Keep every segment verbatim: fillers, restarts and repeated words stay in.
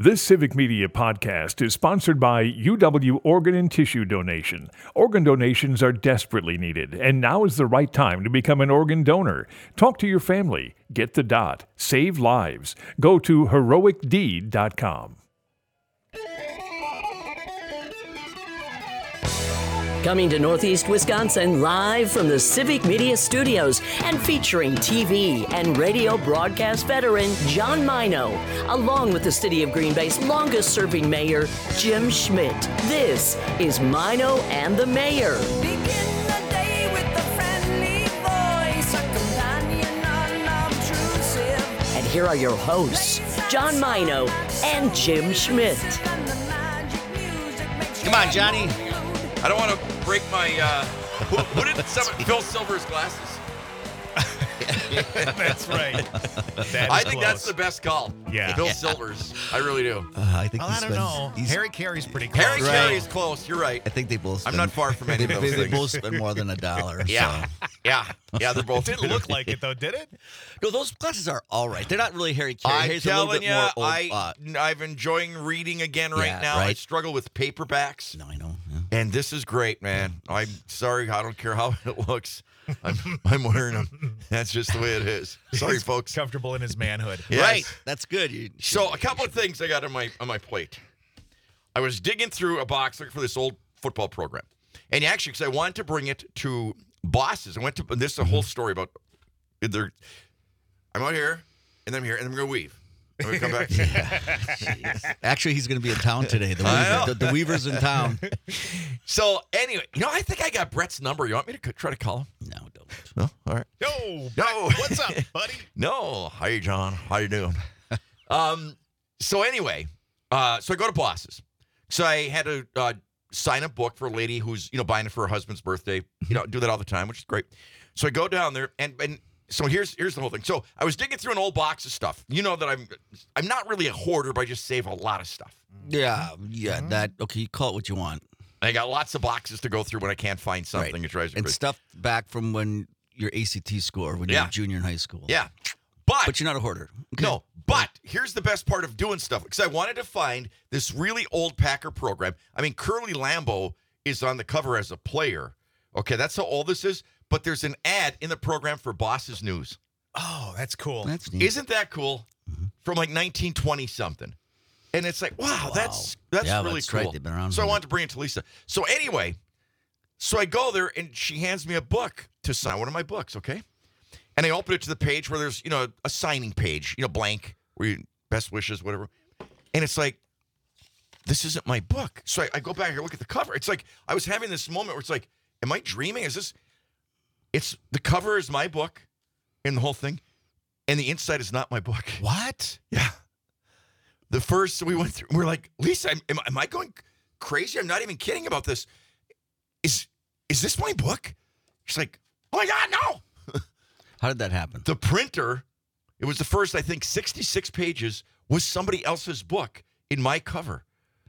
This Civic Media podcast is sponsored by U W Organ and Tissue Donation. Organ donations are desperately needed, and now is the right time to become an organ donor. Talk to your family. Get the dot. Save lives. Go to heroic deed dot com. Coming to Northeast Wisconsin live from the Civic Media Studios and featuring T V and radio broadcast veteran John Mino, along with the City of Green Bay's longest-serving mayor, Jim Schmidt. This is Mino and the Mayor. Begin the day with a friendly voice, a companion unobtrusive. And here are your hosts, John Mino and Jim Schmidt. Come on, Johnny. I don't want to break my, uh, who, who did some, Phil Silver's glasses? That's right. That I is think close. that's the best call. Yeah. Phil Yeah. Silver's. I really do. Uh, I think Well, he I don't spends- know. he's- Harry Carey's pretty close. Harry Right. Carey is close. You're right. I think they both. I'm Spend, not far from any they, of those they, they things. both spend more than a dollar. Yeah. So. Yeah. Yeah, they're both. Didn't look like it, though, did it? No, those glasses are all right. They're not really Harry Carey. I'm Harry's a little telling bit you, more old, I, uh, I'm enjoying reading again right Yeah, now. I right. struggle with paperbacks, no, I know. Yeah. and this is great, man. I'm sorry. I don't care how it looks. I'm, I'm wearing them. That's just the way it is. Sorry, He's folks. Comfortable in his manhood. Yes. Right. That's good. You should- So a couple of things I got on my on my plate. I was digging through a box looking for this old football program, and actually, because I wanted to bring it to bosses, I went to. And this is a whole story about. They're, I'm out here, and then I'm here, and then I'm gonna weave. I'm gonna come back. Jeez. Actually, he's going to be in town today. The, I Weaver, know. the, the Weaver's in town. So anyway, you know, I think I got Brett's number. You want me to c- try to call him? No, don't. No. All right. Yo, No. what's up, buddy? No. Hi, John. How you doing? um. So anyway, uh, so I go to bosses. So I had to uh, sign a book for a lady who's you know buying it for her husband's birthday. You know, do that all the time, which is great. So I go down there and and. So here's here's the whole thing. So I was digging through an old box of stuff. You know that I'm I'm not really a hoarder, but I just save a lot of stuff. Yeah, yeah. That okay. You call it what you want. I got lots of boxes to go through when I can't find something. Right. It drives me And crazy. stuff back from when your A C T score when you Yeah. were junior in high school. Yeah, but But you're not a hoarder. Okay. no. But here's the best part of doing stuff because I wanted to find this really old Packer program. I mean, Curly Lambeau is on the cover as a player. Okay, that's how old this is. But there's an ad in the program for Boss's News. Oh, that's cool. That's neat. Isn't that cool? From like nineteen twenty something. And it's like, wow, Wow. that's that's Yeah, really that's cool. right. They've been around so I for wanted to bring it to Lisa. So anyway, so I go there and she hands me a book to sign, one of my books, okay? And I open it to the page where there's, you know, a signing page, you know, blank, where you best wishes, whatever. And it's like, this isn't my book. So I, I go back and look at the cover. It's like I was having this moment where it's like, am I dreaming? Is this it's the cover is my book and the whole thing. And the inside is not my book. What? Yeah. The first we went through, we're like, Lisa, am, am, am I going crazy? I'm not even kidding about this. Is is this my book? She's like, oh my God, no. How did that happen? The printer, it was the first, I think, sixty-six pages was somebody else's book in my cover.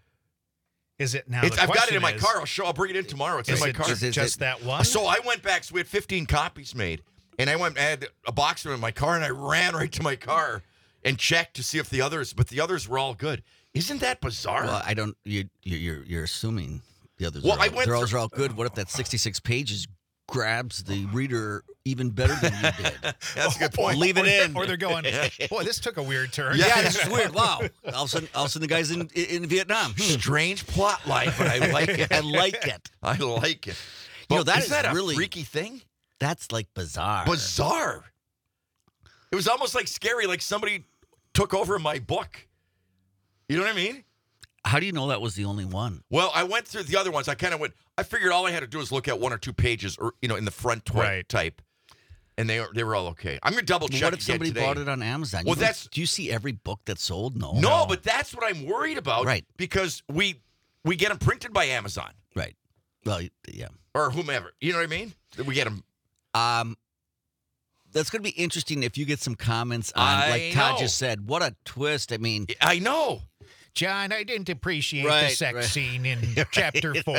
Is it now? It's, the I've got it question in my is, car. I'll show. I'll bring it in tomorrow. It's Is in my it car. just, Is just it- that one? So I went back. So we had fifteen copies made, and I went and had a box of them in my car, and I ran right to my car and checked to see if the others, but the others were all good. Isn't that bizarre? Well, I don't. You, you you're you're assuming the others. Well, are all, I went they're all, through- all good. What if that sixty-six pages grabs the reader even better than you did? That's a good point. Leave it or they're- in. Or they're going, boy, this took a weird turn. Yeah. Yeah, this is weird. Wow. All of a sudden, all of a sudden the guy's in in Vietnam. Hmm. Strange plot line, but I like it. I like it. I like it. You know, But that is is that a really- freaky thing? That's like bizarre. Bizarre. It was almost like scary, like somebody took over my book. You know what I mean? How do you know that was the only one? Well, I went through the other ones. I kind of went. I figured all I had to do was look at one or two pages, or you know, in the front twi- Right. type, and they were they were all okay. I'm gonna double check. What if again somebody today. bought it on Amazon? Well, You don't- that's- do you see every book that's sold? No. No, but that's what I'm worried about. Right. Because we we get them printed by Amazon Right. Well, yeah. or whomever. You know what I mean? We get them. Um, that's going to be interesting if you get some comments on, I like Todd know. just said, what a twist. I mean, I know. John, I didn't appreciate the Right, sex right. scene in chapter four.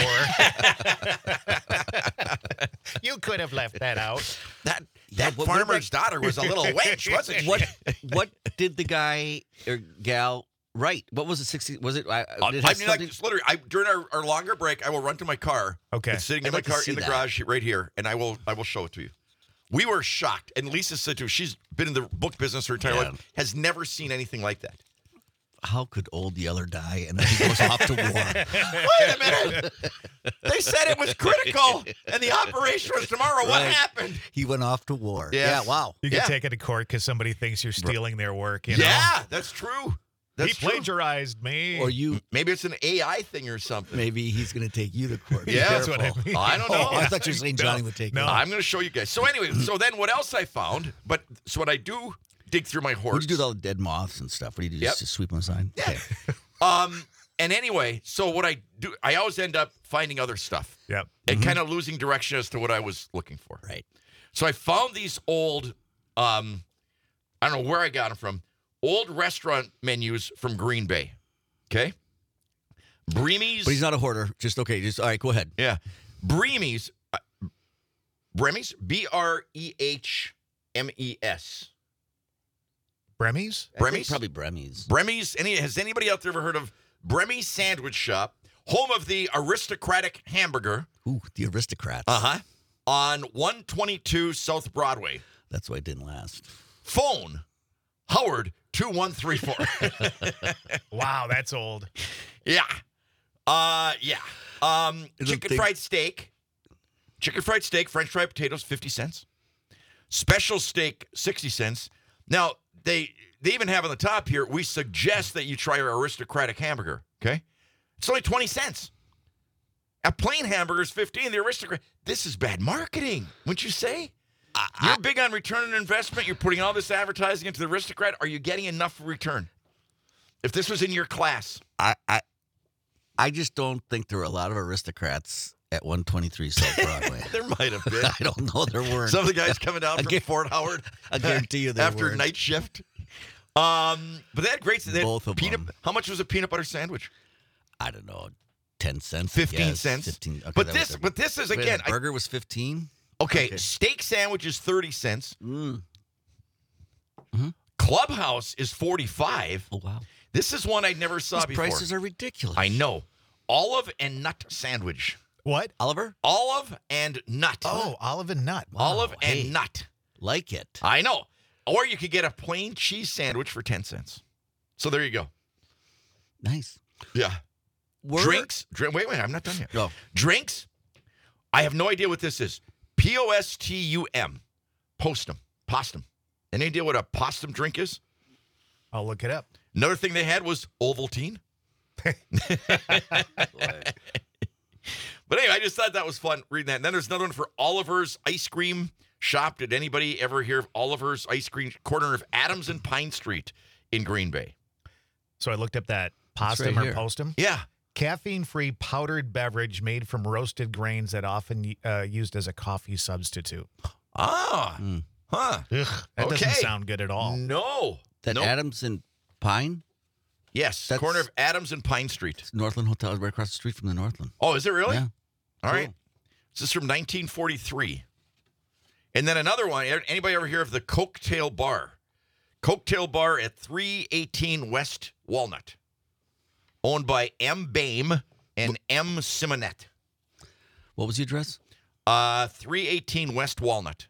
You could have left that out. That that what- what farmer's daughter was a little wench, wasn't she? what what did the guy or gal Right. What was it? Sixty? Was it? I, Uh, did it I have mean, like, something- just literally, I, during our, our longer break, I will run to my car. Okay. It's sitting I'd in my like to car see in the that. garage right here, and I will I will show it to you. We were shocked, and Lisa said to us, she's been in the book business her entire Yeah. life, has never seen anything like that. How could old Yeller die and then he goes off to war? Wait a minute. They said it was critical, and the operation was tomorrow. What Right. happened? He went off to war. Yes. Yeah. Wow. You can Yeah. take it to court because somebody thinks you're stealing their work. You know? Yeah, that's true. That's he true. plagiarized me. Or you? Maybe it's an A I thing or something. Maybe he's going to take you to court. Be Yeah, that's what I careful. mean. I don't know. Oh, I thought you were saying No, Johnny would take no. you. I'm going to show you guys. So anyway, so then what else I found? But so what I do dig through my horse. What do you do with all the dead moths and stuff? What do you do? Yep. Just, just sweep them aside? Yeah. Um, and anyway, so what I do, I always end up finding other stuff Yep. and kind of losing direction as to what I was looking for. Right. So I found these old, um, I don't know where I got them from, old restaurant menus from Green Bay. Okay. Breamy's. But he's not a hoarder. Just okay. Just all right. Go ahead. Yeah. Breamy's. Uh, Bremy's. B R E H M E S. Bremmy's? I think Bremmy's? Probably Bremmy's. Bremy's. Any, has anybody out there ever heard of Bremy's Sandwich Shop? Home of the aristocratic hamburger. Ooh, the aristocrats. Uh-huh. On one twenty-two South Broadway. That's why it didn't last. Phone, Howard two one three four. Wow, that's old. Yeah. Uh, yeah. Um, I don't chicken think- fried steak. Chicken fried steak, French fried potatoes, fifty cents. Special steak, sixty cents. Now, they they even have on the top here, we suggest that you try our aristocratic hamburger, okay? It's only twenty cents. A plain hamburger is fifteen. The aristocrat. This is bad marketing, wouldn't you say? You're big on return on investment. You're putting all this advertising into the aristocrat. Are you getting enough return? If this was in your class. I, I, I just don't think there were a lot of aristocrats at one twenty-three South Broadway. There might have been. I don't know. There weren't. Some of the guys coming down I from gu- Fort Howard. I guarantee you there after weren't. night shift. Um, but they had great. They had Both of peanut, them. How much was a peanut butter sandwich? I don't know. Ten cents. I Fifteen guess. cents. Fifteen. Okay, but that this, was a- but this is Wait, again. the burger was fifteen. I, okay, okay. steak sandwich is thirty cents. Mm. Clubhouse is forty-five. Oh wow. This is one I never saw These before. prices are ridiculous. I know. Olive and nut sandwich. What? Oliver. Olive and nut. Oh, olive and nut. olive wow, and hey. nut. Like it. I know. Or you could get a plain cheese sandwich for ten cents. So there you go. Nice. Yeah. Were- Drinks. Drink, wait, wait, I'm not done yet. Oh. Drinks. I have no idea what this is. P O S T U M. Postum. Postum. Any idea what a postum drink is? I'll look it up. Another thing they had was Ovaltine. But anyway, I just thought that was fun reading that. And then there's another one for Oliver's Ice Cream Shop. Did anybody ever hear of Oliver's Ice Cream, corner of Adams and Pine Street in Green Bay? So I looked up that That's postum right or here. postum. Yeah. Caffeine-free powdered beverage made from roasted grains that often uh, used as a coffee substitute. Ah. Mm. Huh. Ugh, that Okay. doesn't sound good at all. No. That Nope. Adams and Pine, Yes. That's- Corner of Adams and Pine Street. Northland Hotel, is right across the street from the Northland. Oh, is it really? Yeah. All Cool. right. This is from nineteen forty-three. And then another one. Anybody ever hear of the Cocktail Bar? Cocktail Bar at three eighteen West Walnut. Owned by M. Bame and M. Simonet. What was the address? Uh, three eighteen West Walnut.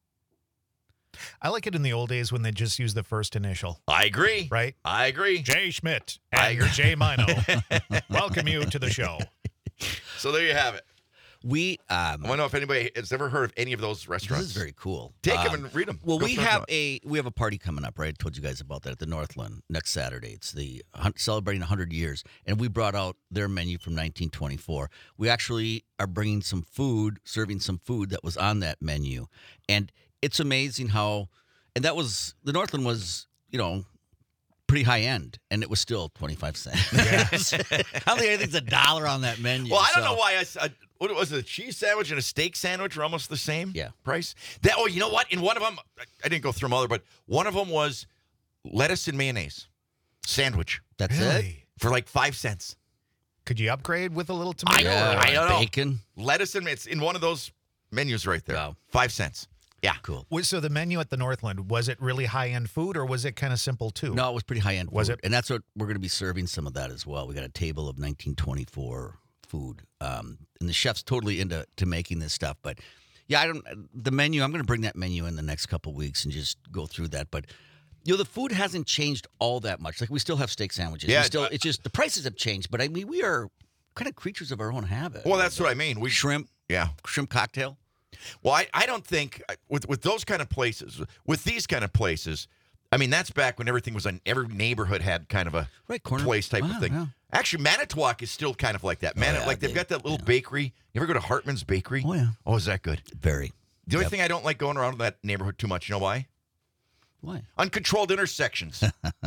I like it in the old days when they just used the first initial, I agree. right? I agree. Jay Schmidt I- and your Jay Mino. Welcome you to the show. So there you have it. We um, I want to know if anybody has ever heard of any of those this restaurants. is very cool. Take Um, them and read them. Well, we have a we have a party coming up, right? I told you guys about that at the Northland next Saturday. It's the hun- celebrating one hundred years, and we brought out their menu from nineteen twenty-four. We actually are bringing some food, serving some food that was on that menu, and it's amazing how. And that was the Northland was, you know, pretty high end, and it was still twenty-five cents. I don't think anything's a dollar on that menu. Well, I don't so- know why I said, what was it, a cheese sandwich and a steak sandwich are almost the same Yeah. price? That Oh, you know what? In one of them, I- I didn't go through them all, but one of them was lettuce and mayonnaise sandwich That's it. Really? for like five cents. Could you upgrade with a little I tomato? know, Yeah, I don't know. bacon. Lettuce and it's in one of those menus right there. Wow. Five cents. Yeah. Cool. Was- So the menu at the Northland, was it really high-end food or was it kind of simple too? No, it was pretty high end. Was food. it? And that's what we're going to be serving some of that as well. We got a table of nineteen twenty-four food, um, and the chef's totally into to making this stuff. But yeah, I don't. The menu. I'm going to bring that menu in the next couple of weeks and just go through that. But you know, the food hasn't changed all that much. Like we still have steak sandwiches. Yeah, We still. uh, It's just the prices have changed. But I mean, we are kind of creatures of our own habit. Well, that's what I mean. We shrimp, Yeah. shrimp cocktail. Well, I, I don't think with with those kind of places, with these kind of places, I mean, that's back when everything was on, every neighborhood had kind of a Right, corner. place type Wow, of thing. yeah. Actually, Manitowoc is still kind of like that. Man, Oh, yeah, like they've they- got that little yeah. bakery. You ever go to Hartman's Bakery? Oh, yeah. Oh, is that good? Very. The only Yep. thing I don't like going around that neighborhood too much, you know why? Why? Uncontrolled intersections.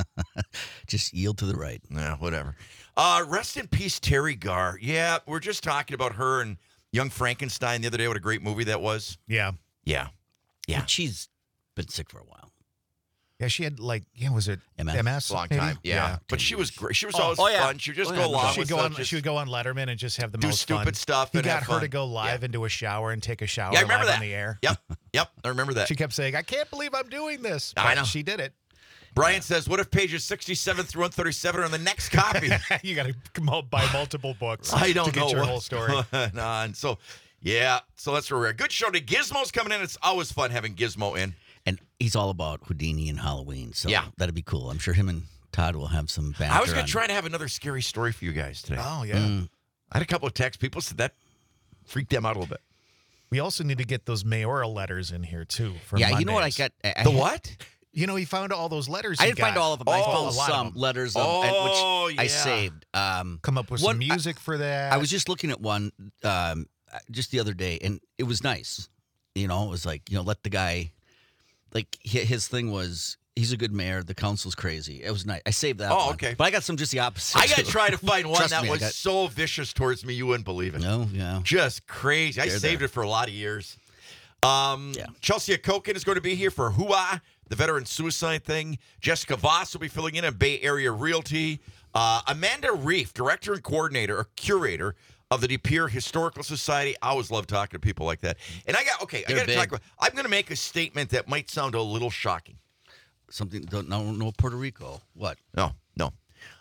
Just yield to the right. Nah, whatever. Uh, rest in peace, Terry Garr. Yeah, we're just talking about her and Young Frankenstein the other day. What a great movie that was. Yeah. Yeah. Yeah. But she's been sick for a while. Yeah, she had like, yeah, was it M S? M S? Long maybe? time. Yeah. But she was great. She was always Oh, yeah. fun. She would just Oh, go yeah. along She'd with go stuff, on. just She would go on Letterman and just have the do most stupid fun. stuff He and got have her fun. to go live Yeah. into a shower and take a shower Yeah, I remember live that. on the air. Yep. Yep. I remember that. She kept saying, "I can't believe I'm doing this." I But know. she did it. Brian says, what if pages sixty-seven through one thirty-seven are in the next copy? You got to buy multiple books I don't to get know your what- whole story. Nah, and so, yeah. So that's where we're at. Good show today. Gizmo's coming in. It's always fun having Gizmo in. And he's all about Houdini and Halloween. So Yeah. that'd be cool. I'm sure him and Todd will have some banter. I was going on- to try to have another scary story for you guys today. Oh yeah. Mm. I had a couple of texts. People said that freaked them out a little bit. We also need to get those mayoral letters in here too. For Yeah, you know what I Mondays. got? I, I The had- what? You know, he found all those letters. I he didn't find got. all of them. I Oh, found a lot of some them. letters of, Oh, and which I yeah. saved. Um, Come up with What- some music for that. I was just looking at one um, just the other day, and it was nice. You know, it was like, you know, let the guy, like, hi- his thing was, he's a good mayor. The council's crazy. It was nice. I saved that Oh, one. okay. But I got some just the opposite. I got to too. try to find one Trust that me, I was got- so vicious towards me, you wouldn't believe it. No, yeah. Just crazy. I They're saved there. it for a lot of years. Um, Yeah. Chelsea Koken is going to be here for Hua, the veteran suicide thing. Jessica Voss will be filling in at Bay Area Realty. Uh, Amanda Reef, director and coordinator or curator of the De Pere Historical Society. I always love talking to people like that. And I got, okay, I They're got to talk big. about, I'm going to make a statement that might sound a little shocking. Something, don't no, no Puerto Rico. What? No, no.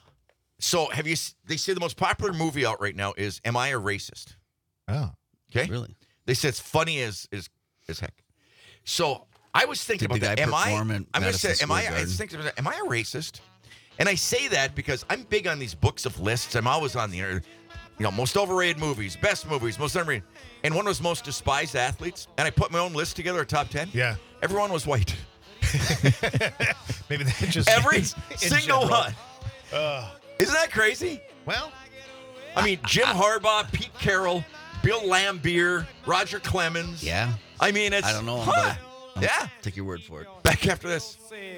So have you, s- they say the most popular movie out right now is Am I a Racist? oh. Okay. Really? They say it's funny as as, as heck. So I was thinking Did the about that. guy Am I? perform in I'm going to say, Madison am I? Square I Garden? was thinking, am I a racist? And I say that because I'm big on these books of lists. I'm always on the internet. You know, most overrated movies, best movies, most underrated. And one was most despised athletes. And I put my own list together, a top ten. Yeah. Everyone was white. Maybe that just Every in single general. one. Isn't that crazy? Well, I mean, Jim Harbaugh, Pete Carroll, Bill Lambier, Roger Clemens. Yeah. I mean, it's. I don't know. Huh? But Yeah. Take your word for it. Back after this.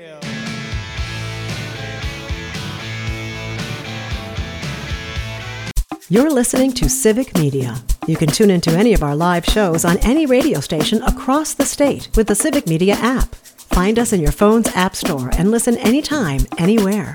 You're listening to Civic Media. You can tune into any of our live shows on any radio station across the state with the Civic Media app. Find us in your phone's app store and listen anytime, anywhere.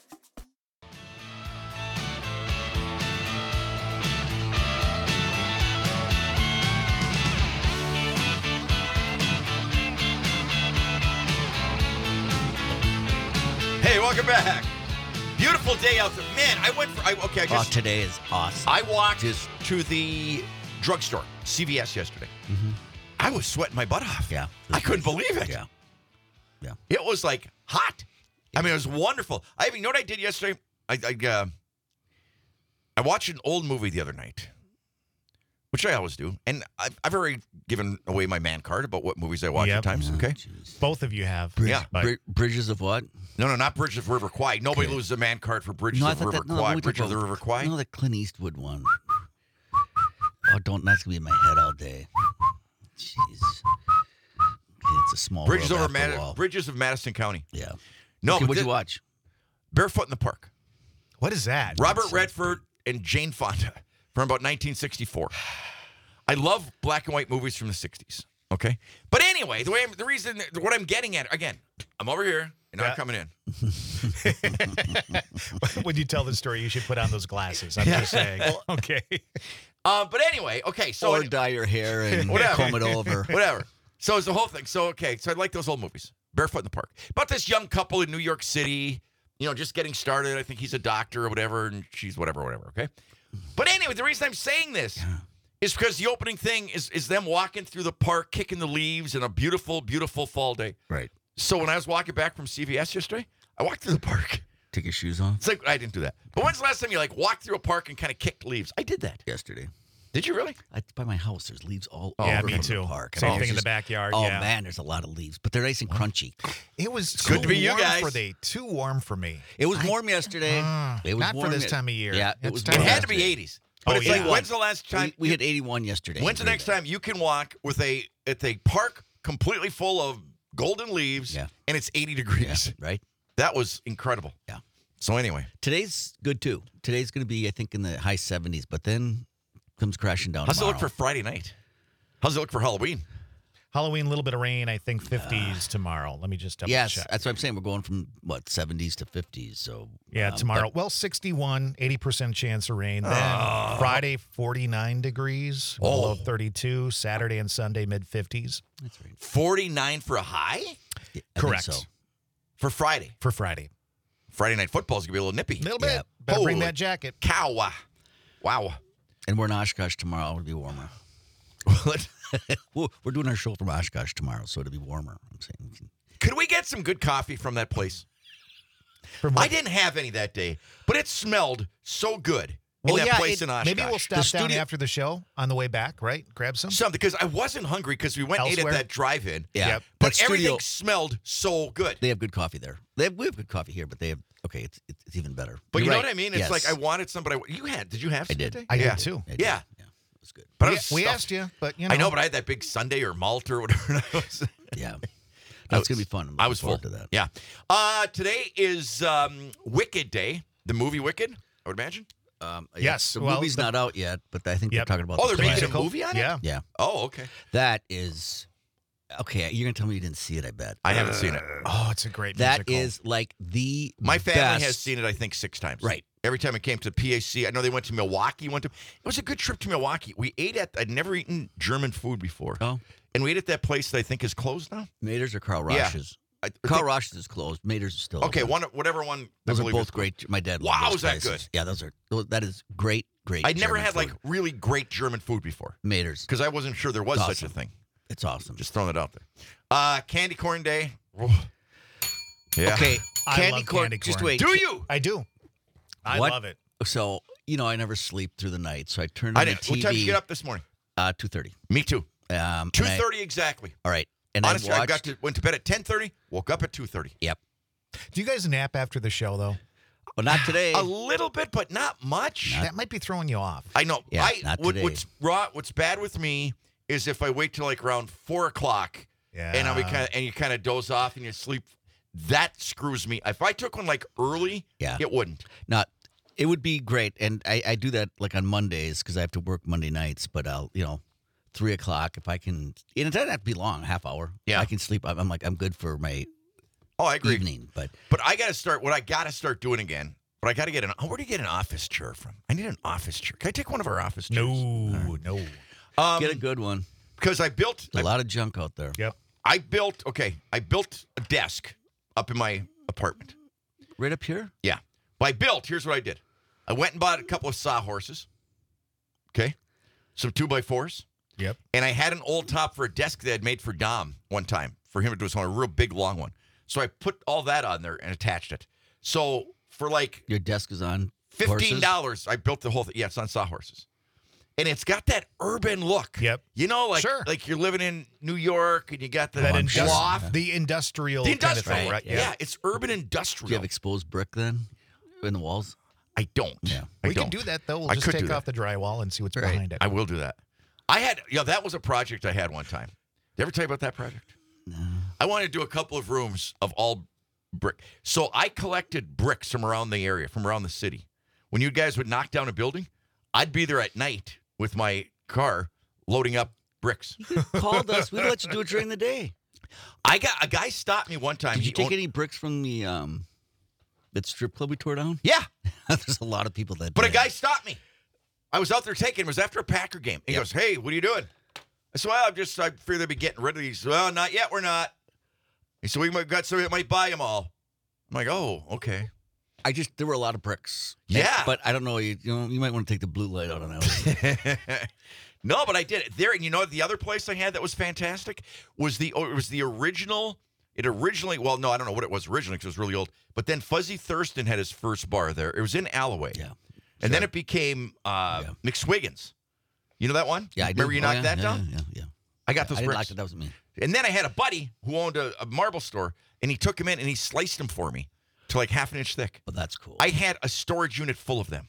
Hey, welcome back. Beautiful day out there. Man, I went for. I, okay, I Oh, just. today is awesome. I walked Just- to the drugstore, C V S, yesterday. I was sweating my butt off. Yeah. I couldn't believe it. Yeah. Yeah. It was like hot. I mean, it was wonderful. I even, you know what I did yesterday? I I, uh, I watched an old movie the other night, which I always do, and I've, I've already given away my man card about what movies I watch Yep. at times. Okay. both of you have. Yeah. But Bri- Bridges of what? No, no, not Bridges of River Kwai. Nobody Okay. loses a man card for Bridges No, I of thought River that. No, Kwai. we Bridges of the talked River about- Kwai. No, the Clint Eastwood one. Oh, don't. That's gonna be in my head all day. Jeez. Okay, it's a small Bridges world over after Mad- all. Bridges of Madison County. Yeah. No, Okay, but what'd thi- you watch? Barefoot in the Park. what is that? Robert Redford and Jane Fonda from about nineteen sixty-four. I love black and white movies from the sixties. Okay, but anyway, the way I'm, the reason what I'm getting at again, I'm over here and Yeah. I'm coming in. When you tell the story, you should put on those glasses. I'm just saying. okay. Uh, but anyway, okay, so Or dye your hair and Whatever. comb it over. whatever. So it's the whole thing. So, okay, so I like those old movies. Barefoot in the Park. About this young couple in New York City, you know, just getting started. I think he's a doctor or whatever, and she's whatever, whatever, okay? But anyway, the reason I'm saying this yeah. is because the opening thing is, is them walking through the park, kicking the leaves in a beautiful, beautiful fall day. Right. So when I was walking back from C V S yesterday, I walked through the park. Take your shoes off? It's like, I didn't do that. But when's the last time you, like, walked through a park and kind of kicked leaves? I did that. Yesterday. Did you really? I, by my house, there's leaves all Oh, yeah, over me from too. the park. Same And thing in it's the backyard. Oh, yeah. man, there's a lot of leaves, but they're nice and crunchy. It was It's too good to be you warm guys. for the too warm for me. It was warm yesterday. Uh, it was not for warm this ye- time of year. Yeah, it It's was time It warm to- had to be yesterday. eighties. But Oh, it's yeah. like, when's the last time? We, we hit eighty-one yesterday. When's the in next Green time you can walk with a at a park completely full of golden leaves Yeah. and it's eighty Bay. degrees? Yeah, right? That was incredible. Yeah. So anyway, Today's good, too. Today's going to be, I think, in the high seventies, but then comes crashing down how's tomorrow. it look for Friday night? How's it look for Halloween? Halloween, a little bit of rain. I think fifties tomorrow. Let me just double Yes, check. that's what I'm saying. We're going from, what, seventies to fifties. So Yeah, um, tomorrow. but- Well, sixty-one, eighty percent chance of rain. Then Oh. Friday, forty-nine degrees, below thirty-two. Saturday and Sunday, mid fifties. That's right. forty-nine for a high Yeah, I think Correct. so. for Friday. For Friday. Friday night football is gonna be a little nippy. A little bit. Yeah. Better bring Holy that jacket. Cow! Wow. And we're in Oshkosh tomorrow. It'll be warmer. We're we're doing our show from Oshkosh tomorrow, so it'll be warmer. I'm saying. we can- Could we get some good coffee from that place? From I what- didn't have any that day, but it smelled so good in Well, that yeah, place it- in Oshkosh. Maybe we'll stop The down studio- after the show on the way back, right? Grab some. Something because I wasn't hungry because we went and ate Elsewhere? at that drive-in. Yeah. Yep. But That everything studio- smelled so good. They have good coffee there. They have, we have good coffee here, but they have okay. It's it's, it's even better. But You're you know right. what I mean? It's Yes. like I wanted some, but I, you had. Did you have I some did. that day? I yeah. did too. I did. Yeah. yeah, it was good. But I we, was we stuffed. asked you, but you know. I know, but I had that big Sunday or malt or whatever. and I was, Yeah, I that's was- gonna be fun. I'm I looking was full forward to that. Yeah. Uh, today is um, Wicked Day, the movie Wicked, I would imagine. Um, Yes, the well, movie's the- not out yet, but I think Yep. they're talking about. Oh, the they're making a classic. movie on it? Yeah. Yeah, Oh, okay. that is okay. You're gonna tell me you didn't see it? I bet I haven't seen it. Oh, it's a great that musical. is like the My family best. has seen it, I think, six times. Right. Every time it came to P A C, I know they went to Milwaukee. Went to. It was a good trip to Milwaukee. We ate at. I'd never eaten German food before. Oh, And we ate at that place that I think is closed now. Mater's or Carl Yeah. Rosh's. I, I Carl think- Rosh's is closed. Mater's is still Okay, open. one, whatever one. I Those are believe both is- great. My dad. Wow, loved those is that places. good? Yeah, those are. those- That is great. Great. I'd never German had like food. really great German food before Mater's. because I wasn't sure there was It's such a awesome. thing. It's awesome. Just throwing it out there. Uh, candy corn day. Oh. Yeah. Okay, I candy love corn. candy Just corn. wait. Do you? I do. I What? love it. So you know, I never sleep through the night, so I turned I on the didn't. T V. What time did you get up this morning? Uh, two thirty. Me too. Um, Two and I- thirty exactly. All right, and Honestly, I I watched. got to went to bed at ten thirty. Woke up at two thirty. Yep. Do you guys nap after the show, though? Well, not today. A little bit, but not much. That might be throwing you off. I know. Yeah, I not what, today. what's raw, what's bad with me is if I wait till like around four o'clock Yeah. and I be kind of and you kind of doze off and you sleep. That screws me. If I took one like early, Yeah. it wouldn't. Not. It would be great, and I, I do that like on Mondays because I have to work Monday nights. But I'll, you know, three o'clock if I can. And it doesn't have to be long, half hour. Yeah. I can sleep. I'm, I'm like I'm good for my Oh, I agree. evening. But But I got to start. What I got to start doing again. But I got to get an. Oh, where do you get an office chair from? I need an office chair. Can I take one of our office chairs? No, no. Um, get a good one. because I built. There's I, a lot of junk out there. Yep. I built. Okay, I built a desk up in my apartment. Right up here. Yeah. But I built, here's what I did. I went and bought a couple of sawhorses. Okay. Some two by fours. Yep. And I had an old top for a desk that I'd made for Dom one time for him to do this one, a real big long one. So I put all that on there and attached it. So for like Your desk is on fifteen horses? dollars, I built the whole thing. Yeah, it's on sawhorses. And it's got that urban look. Yep. You know, like Sure. like you're living in New York and you got the That I'm indus- sure. cloth. the industrial, The kind of industrial, thing, right? Yeah. it's urban Do you industrial. have exposed brick then in the walls? I don't. Yeah. I We don't. can do that though. We'll I just could do take that. off the drywall and see what's Right. behind it. I will do that. I had, yeah, that was a project I had one time. Did I ever tell you about that project? No. I wanted to do a couple of rooms of all brick. So I collected bricks from around the area, from around the city. When you guys would knock down a building, I'd be there at night with my car loading up bricks. Called us. We'd let you do it during the day. I got a guy stopped me one time. Did you He take owned- any bricks from the um that strip club we tore down? Yeah, There's a lot of people that but a did. guy stopped me. I was out there taking. It was after a Packer game. He Yep. goes, "Hey, what are you doing?" I said, well, I'm just, I fear they'll be getting rid of these. Well, not yet, we're not. He said, we might got somebody that might buy them all. I'm like, oh, okay. I just there were a lot of bricks. Yeah. But I don't know. You, you know, you might want to take the blue light out on that one. No, but I did it there. And you know the other place I had that was fantastic was the oh, it was the original. It originally, well, no, I don't know what it was originally because it was really old. But then Fuzzy Thurston had his first bar there. It was in Alloway. Yeah. And then it became uh, Yeah. McSwiggins. You know that one? Yeah, I Remember did. you Oh, knocked yeah, that yeah, down? Yeah, yeah. I got those I didn't bricks. like that. That was me. And then I had a buddy who owned a, a marble store, and he took them in and he sliced them for me to like half an inch thick. Well, that's cool. I had a storage unit full of them.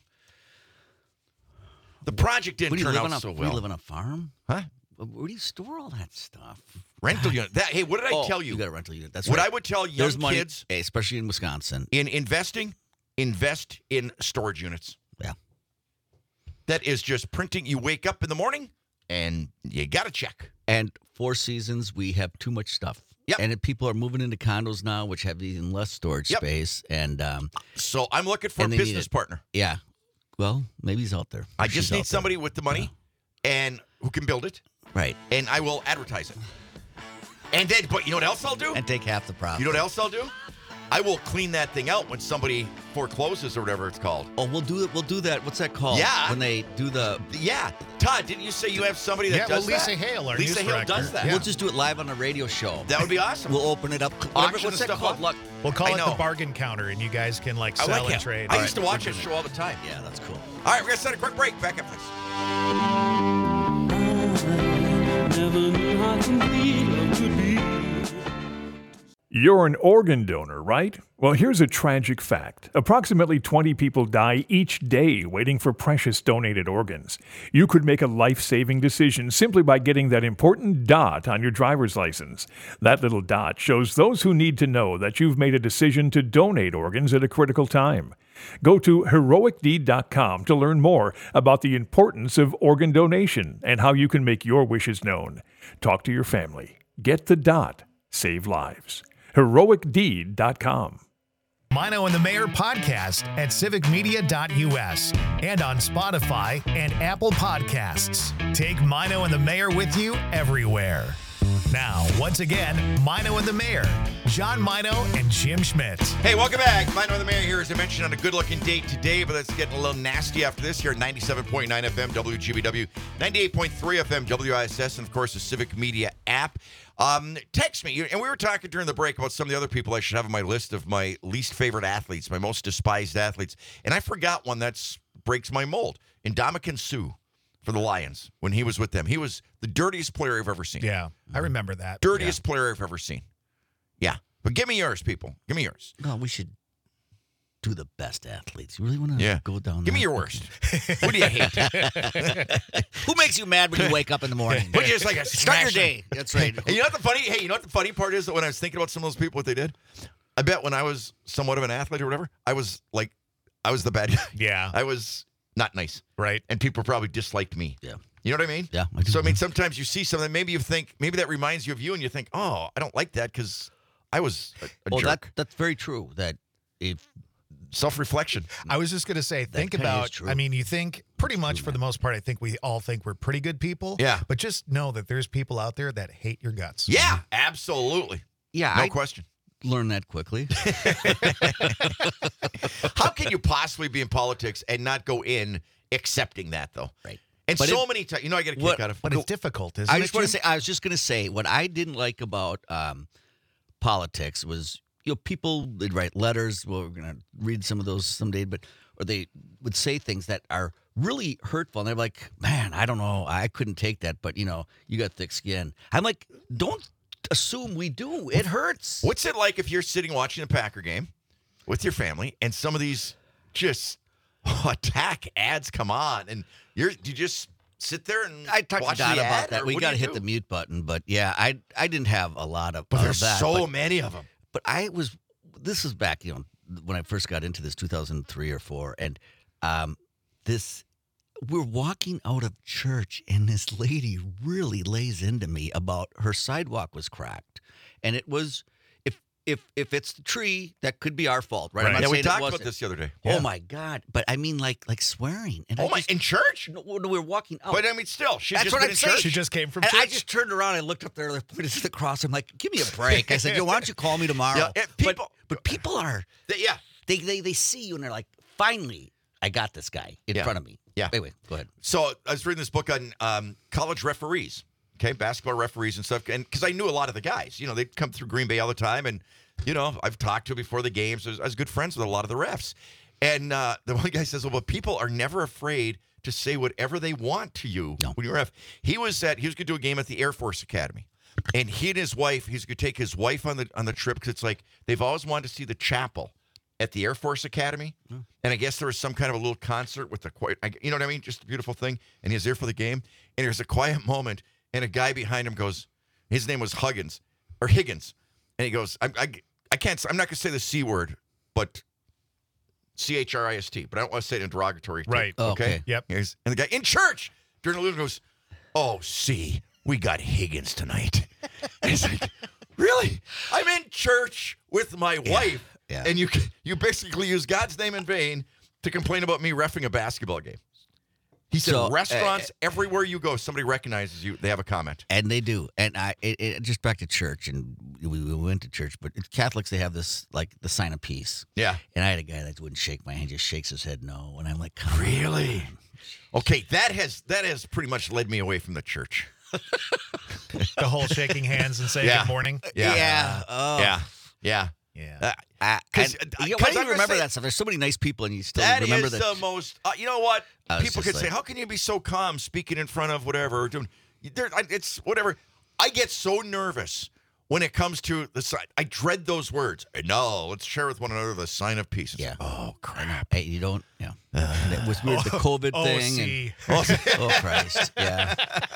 The project didn't What do you turn live out on a, so what, well. do you live on a farm? Huh? Where do you store all that stuff? Rental unit. That, hey, what did I Oh, tell you? You got a rental unit. That's what right. I would tell young There's money, kids especially in Wisconsin. in investing, invest in storage units. Yeah. That is just printing. You wake up in the morning and you got to check. And Four Seasons, we have too much stuff. Yep. And if people are moving into condos now, which have even less storage Yep. space. And um, So I'm looking for a And they need business it. partner. yeah, well, maybe he's out there. I Or just she's need out there. somebody with the money and who can build it, Right. and I will advertise it. And then, but you know what else I'll do? And take half the profit. You know what else I'll do? I will clean that thing out when somebody forecloses or whatever it's called. Oh, we'll do it. We'll do that. What's that called? Yeah. When they do the. Yeah, Todd, didn't you say you have somebody that Yeah, well, does Lisa that? Hale, our Lisa news Hale director. does that. Yeah. We'll just do it live on a radio show. That would be awesome. We'll open it up. Auction What's the that stuff called? off? Look. We'll call I it know. the bargain counter, and you guys can like I sell like and it. trade. I All used to right, watch we're this doing show all the time. Yeah, that's cool. All right, we're going to set a quick break. Back after this. Never knew how complete love could be. You're an organ donor, right? Well, here's a tragic fact. Approximately twenty people die each day waiting for precious donated organs. You could make a life-saving decision simply by getting that important dot on your driver's license. That little dot shows those who need to know that you've made a decision to donate organs at a critical time. Go to heroic deed dot com to learn more about the importance of organ donation and how you can make your wishes known. Talk to your family. Get the dot. Save lives. heroic deed dot com. Mino and the Mayor podcast at civic media dot U S and on Spotify and Apple Podcasts. Take Mino and the Mayor with you everywhere. Now, once again, Mino and the Mayor, John Mino and Jim Schmidt. Hey, welcome back. Mine or the Mayor here, as I mentioned, on a good-looking date today, but it's getting a little nasty after this here at ninety-seven point nine F M W G B W, ninety-eight point three F M W I S S, and, of course, the Civic Media app. Um, text me. And we were talking during the break about some of the other people I should have on my list of my least favorite athletes, my most despised athletes. And I forgot one that breaks my mold. Ndamukong Suh for the Lions when he was with them. He was the dirtiest player I've ever seen. Yeah, I remember that. Dirtiest player I've ever seen. Yeah. But give me yours, people. Give me yours. No, we should do the best athletes. You really want to Yeah. go down Give me that? your worst. Who do you hate? Who makes you mad when you wake up in the morning? Who just like a Start your smash day. That's right. And you know what the funny? Hey, you know what the funny part is that when I was thinking about some of those people, what they did, I bet when I was somewhat of an athlete or whatever, I was like, I was the bad guy. Yeah, I was not nice, right. and people probably disliked me. Yeah. You know what I mean? Yeah, I do. So I mean, sometimes you see something, maybe you think, maybe that reminds you of you, and you think, oh, I don't like that because I was a, a Well, that jerk. that's very true. That if Self-reflection. I was just going to say, think kinda is about, true. I mean, you think pretty much for the most part, I think we all think we're pretty good people. Yeah. But just know that there's people out there that hate your guts. Yeah, absolutely. yeah, No I question. learned that quickly. How can you possibly be in politics and not go in accepting that, though? Right. And But so it- many times, you know, I get a kick what- out of But it's difficult, isn't I it? just want to Jim? say, I was just going to say, what I didn't like about um, politics was, you know, people, they'd write letters. Well, we're going to read some of those someday, but, or they would say things that are really hurtful. And they're like, man, I don't know. I couldn't take that, but, you know, you got thick skin. I'm like, don't assume we do. It hurts. What's it like if you're sitting watching a Packer game with your family and some of these just attack ads come on and you're you just sit there and I talked watch to Don the about ad, that. or We what do got to you hit do? the mute button, but yeah, I I didn't have a lot of, But of there's that. so but, many of them. but I was. This is back, you know, when I first got into this, two thousand three or four, and um, this. We're walking out of church, and this lady really lays into me about her sidewalk was cracked, and it was if if if it's the tree, that could be our fault, right? Right. I'm not Yeah, we saying it talked about wasn't. this the other day. Oh my God! But I mean, like like swearing. And Oh I my, just, in church? no, no, we were walking out. But I mean, still, she That's just what been I'm in saying. church. She just came from and church. I just turned around and looked up there, and pointed to the cross. I'm like, "Give me a break." I said, "Yo, why don't you call me tomorrow?" Yeah, it- people- but, but people are They- yeah. they, they they see you and they're like, "Finally, I got this guy in Yeah. front of me." Yeah. Anyway, go ahead. So I was reading this book on um, college referees, okay, basketball referees and stuff, and because I knew a lot of the guys, you know, they'd come through Green Bay all the time, and you know, I've talked to before the games. I was, I was good friends with a lot of the refs, and uh, the one guy says, "Well, but people are never afraid to say whatever they want to you No. when you're a ref." He was at he was going to do a game at the Air Force Academy, and he and his wife, he's going to take his wife on the on the trip because it's like they've always wanted to see the chapel at the Air Force Academy, and I guess there was some kind of a little concert with the quiet, you know what I mean? Just a beautiful thing. And he's there for the game, and there's a quiet moment, and a guy behind him goes, his name was Huggins or Higgins, and he goes, I, I, I can't, I'm not gonna say the C word, but C H R I S T, but I don't want to say it in derogatory. too, Right. Oh, Okay. okay. Yep. Here's- and the guy in church during the living goes, "Oh, see, we got Higgins tonight." And he's like, "Really? I'm in church with my wife." yeah. And you you basically use God's name in vain to complain about me reffing a basketball game. He said, So, uh, restaurants, everywhere you go, somebody recognizes you. They have a comment. And they do. And I it, it, just back to church, and we, we went to church, but Catholics, they have this, like, the sign of peace. Yeah. And I had a guy that wouldn't shake my hand, just shakes his head no. And I'm like, come Really? on. Okay, that has that has pretty much led me away from the church. The whole shaking hands and saying Yeah. good morning. Yeah. Yeah. Oh. Yeah. Yeah. Yeah. Uh, I, 'Cause- and, uh, you know, 'cause why do I'm you gonna remember say- that stuff? There's so many nice people, and you still That remember is that. the most. Uh, you know what? I was People just could say, like- "How can you be so calm speaking in front of whatever?" Or doing, there, I- it's whatever. I get so nervous when it comes to the sign. I dread those words. No, let's share with one another the sign of peace. It's Yeah. like, oh crap. Hey, you don't, yeah. And it was weird, the COVID Oh, thing. see. And, oh, Christ. Yeah.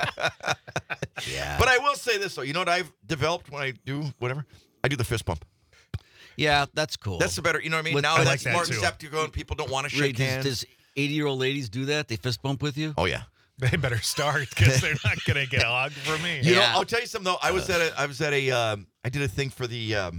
Yeah. But I will say this though. You know what I've developed when I do whatever? I do the fist bump. yeah, that's cool. That's the better. You know what I mean? With- now I like that's that more too. accepted. Going, people don't want to Ray, shake does, hands. does eighty-year-old ladies do that? They fist bump with you? Oh yeah. They better start because they're not going to get a hug from me. You Yeah. know, I'll tell you something though. I was at a, I was at a, um, I did a thing for the, um,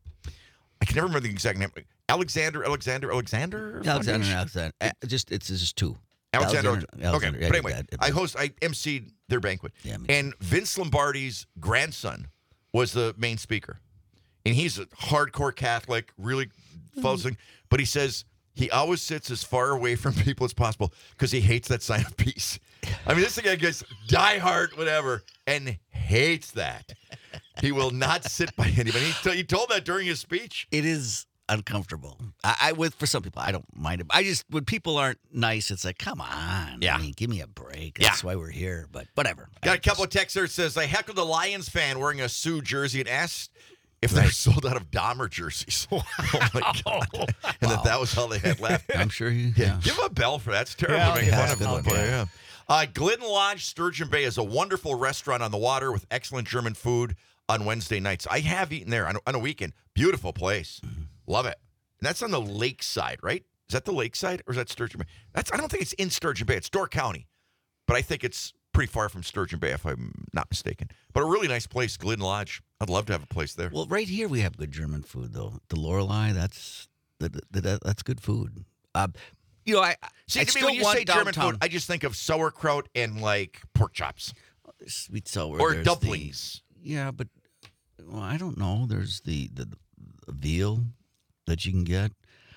I can never remember the exact name. Alexander, Alexander, Alexander, Alexander and Foundation? Alexander. Uh, just, it's just two. Alexander. Alexander- okay, Alexander. Yeah, but anyway, that- I host, I emceed their banquet, Yeah, me and Vince Lombardi's grandson was the main speaker, and he's a hardcore Catholic, really follows thing, but he says he always sits as far away from people as possible because he hates that sign of peace. I mean, this guy gets diehard, whatever, and hates that. He will not sit by anybody. He, t- he told that during his speech. It is uncomfortable. I, I with for some people, I don't mind it. I just when people aren't nice, it's like, come on, Yeah. I mean, give me a break. Yeah. That's why we're here. But whatever. Got I a couple of texts there that says, I heckled a Lions fan wearing a Sioux jersey and asked if they're sold out of Dahmer jerseys. Oh, my God. And that that was all they had left. I'm sure you. Yeah. Yeah. Give him a bell for that. It's terrible Yeah, to make yeah, fun of good him. one. but, yeah. Uh, Glidden Lodge, Sturgeon Bay is a wonderful restaurant on the water with excellent German food on Wednesday nights. I have eaten there on a, on a weekend. Beautiful place. Mm-hmm. Love it. And that's on the lakeside, right? Is that the lakeside or is that Sturgeon Bay? That's I don't think it's in Sturgeon Bay. It's Door County. But I think it's pretty far from Sturgeon Bay, if I'm not mistaken. But a really nice place, Glidden Lodge. I'd love to have a place there. Well, right here we have good German food though. The Lorelei, that's that, that, that's good food. Uh, you know, I See, I to me, still when you want say German downtown- food, I just think of sauerkraut and like pork chops There's sweet sour or there's dumplings. The, yeah, but well, I don't know. There's the, the the veal that you can get,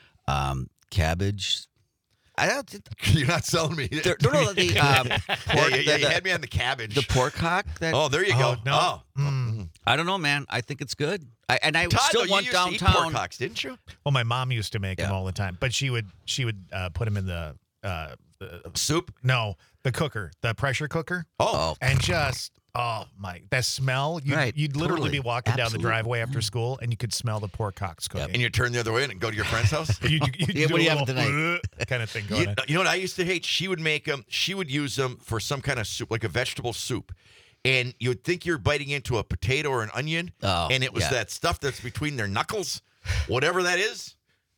um, cabbage. I don't. You're not selling me. There, no, no, the um, yeah, pork, yeah, yeah, the, you the, had me on the cabbage. the pork hock. That oh, there you go. Oh, no. Oh. Mm. I don't know, man. I think it's good. I, and I Todd, still though, you want used to eat downtown. pork hocks, didn't you? Well, my mom used to make them Yeah. all the time, but she would she would uh, put them in the uh, uh, Soup. no the cooker, the pressure cooker, Oh, Oh, and just oh my that smell. You'd, Right, you'd literally totally. be walking down Absolutely. the driveway after school, and you could smell the pork cocks cooking. and you turn the other way and go to your friend's house. You, you, you Yeah, do what do a you have little tonight? kind of thing going You, on. you know what I used to hate? She would make them. She would use them for some kind of soup, like a vegetable soup. And you would think you're biting into a potato or an onion, Oh, and it was yeah. that stuff that's between their knuckles, whatever that is.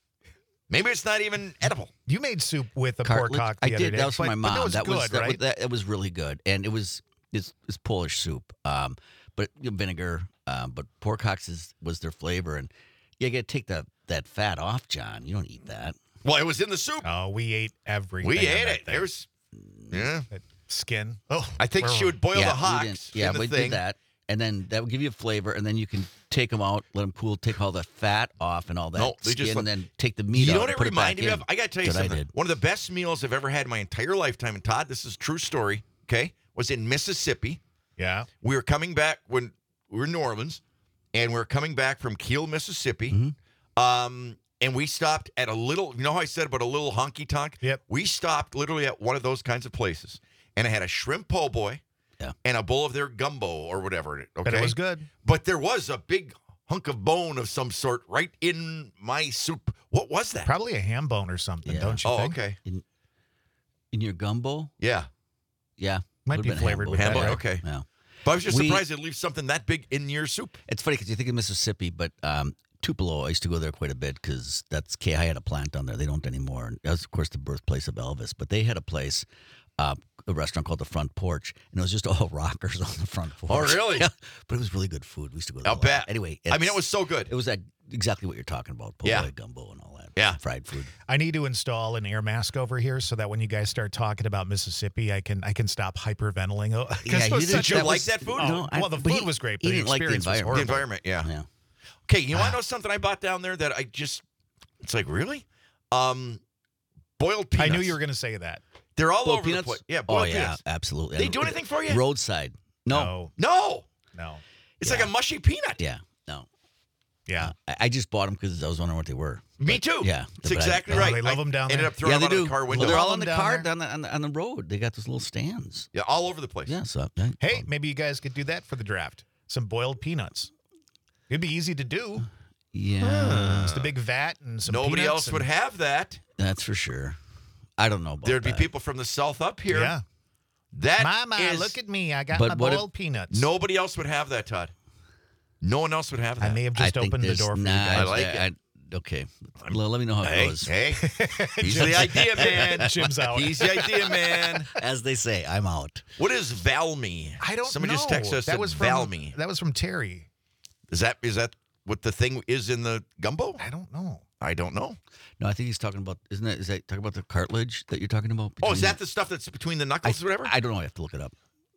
Maybe it's not even edible. You made soup with the cartilage. pork cock I the other did. day. That was for but- my but mom. That was that good, was that, right? was that, that was really good, and it was it's, it's Polish soup. Um, but you know, vinegar. Um, but pork hocks is, was their flavor, and you got to take the that fat off, John. You don't eat that. Well, it was in the soup. Oh, we ate everything. we in ate that it. thing. There's, yeah. That skin. Oh, I think she would boil yeah, the we hocks. didn't- Yeah, in the we thing. did that, and then that would give you a flavor, and then you can take them out, let them cool, take all the fat off and all that No, they skin, just let- and then take the meat You out know what and it put it back reminded me in. of? I got to tell you That I something. did. One of the best meals I've ever had in my entire lifetime, and Todd, this is a true story, okay, was in Mississippi. Yeah. We were coming back when we were in New Orleans, and we were coming back from Kiel, Mississippi. Mm-hmm. Um, and we stopped at a little, you know how I said about a little honky tonk? Yep. We stopped literally at one of those kinds of places. And I had a shrimp po' boy Yeah. and a bowl of their gumbo or whatever. Okay. But it was good. But there was a big hunk of bone of some sort right in my soup. What was that? Probably a ham bone or something, Yeah. don't you oh, think? okay. In, in your gumbo, Yeah. yeah, Might would've be been flavored with hamburger. that, Hamburger, right? okay. Yeah. But I was just We- surprised it leaves something that big in your soup. It's funny because you think of Mississippi, but um, Tupelo, I used to go there quite a bit because that's K I had a plant down there. They don't anymore. And that was, of course, the birthplace of Elvis. But they had a place, uh, a restaurant called the Front Porch, and it was just all rockers on the front porch. Oh, really? Yeah, but it was really good food. We used to go there. I'll a lot. bet. Anyway, I mean, it it's- was so good. It was that exactly what you're talking about. Po' Yeah. boy, gumbo, and all that. Yeah. fried food. I need to install an air mask over here so that when you guys start talking about Mississippi, I can I can stop hyperventilating. Oh, 'cause Yeah, it you was didn't- such you a- like that food? Oh, No, I- well, the but food he- was great, he but the didn't like the experience was environment. The horrible. environment, yeah. Yeah. Okay, you want to know something I bought down there that I just, it's like, really? Um, boiled I peanuts. knew you were going to say that. They're all Boiled over peanuts? the place. Yeah, Oh boiled yeah, peanuts. absolutely. They And do anything for you? Roadside. No. No, No. no. It's Yeah. like a mushy peanut. Yeah. No. Yeah. I, I just bought them because I was wondering what they were. Me too. Yeah, That's but I- exactly Oh, right. they love I 'em down ended there? up throwing yeah, them they out do. of the car Well, window. they're all Love on the them down car there. on the, on the on the road. They got those little stands. yeah, all over the place. Yeah. So yeah. Hey, maybe you guys could do that for the draft. Some boiled peanuts. It'd be easy to do. Yeah. Just a big vat and some Nobody peanuts else would and- have that. That's for sure. I don't know about There'd be that. people from the south up here. Yeah. That Mama, is- look at me. I got But my what if- boiled peanuts. Nobody else would have that, Todd. No one else would have that. I may have I just think opened the there's door for you not- guys. I like I- okay. Well, let me know how it Hey, goes. hey, he's the idea man. Jim's out. He's the idea man. As they say, I'm out. What is Valmy? I don't Somebody know. just texted us that said was from, Valmy. That was from Terry. Is that is that what the thing is in the gumbo? I don't know. I don't know. No, I think he's talking about. Isn't that? Is that talking about the cartilage that you're talking about? Oh, is between- that the stuff that's between the I, knuckles or whatever? I don't know. I have to look it up.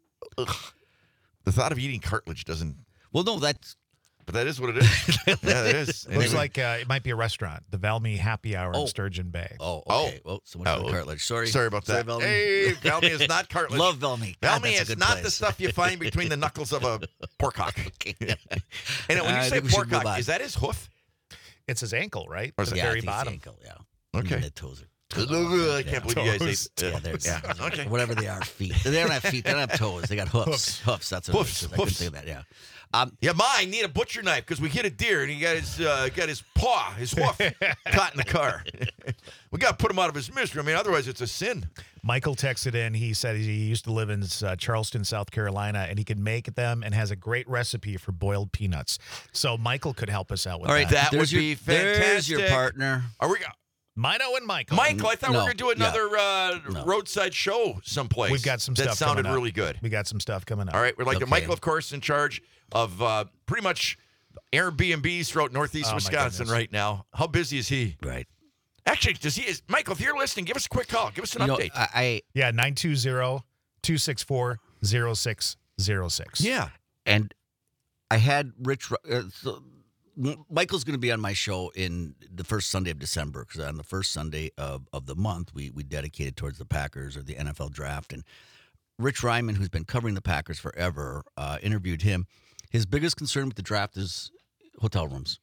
The thought of eating cartilage doesn't. Well, no, that's. But that is what it is. yeah, it is. Looks Anyway. like uh, it might be a restaurant. The Valmy Happy Hour Oh. in Sturgeon Bay. Oh, Oh. okay. Well, so much Oh, for the cartilage. Sorry. Sorry about that. Valmy. Hey, Valmy is not cartilage. Love Valmy. God, Valmy that's a is good not the place. stuff you find between the knuckles of a pork hock. And when I you say think we should pork move hock, on. is that his hoof? It's his ankle, right? Or At is the it- Yeah, I very think it's bottom. ankle, yeah. Okay. And the toes are. I can't believe you guys Toes. ate. Yeah, there's, yeah. Okay. whatever they are, feet. They don't have feet. They don't have toes. They got hoofs. Hoofs. Hoofs. That's what Hoofs, it is. I couldn't hoofs. think of that. Yeah. Um, Yeah, mine need a butcher knife because we hit a deer and he got his uh, got his paw, his hoof caught in the car. We got to put him out of his misery. I mean, otherwise it's a sin. Michael texted in. He said he used to live in uh, Charleston, South Carolina, and he could make them and has a great recipe for boiled peanuts. So Michael could help us out with all right. that. That there's would your, be There's your fantastic. partner. Are we, Mino and Michael. Michael? I thought we No, were going to do yeah. another uh, No. roadside show someplace. We've got some that stuff sounded coming up. really good. We got some stuff coming up. All right, we're like Okay. Michael, of course, in charge of uh, pretty much Airbnbs throughout Northeast Oh, my Wisconsin goodness. right now. How busy is he? Right. Actually, does he? Is Michael? If you're listening, give us a quick call. Give us an You know, update. I, I Yeah, nine two zero, two six four, zero six zero six. yeah. and I had Rich. Uh, so M- Michael's going to be on my show in the first Sunday of December because on the first Sunday of, of the month we we dedicated towards the Packers or the N F L draft. And Rich Ryman, who's been covering the Packers forever, uh, interviewed him. His biggest concern with the draft is hotel rooms.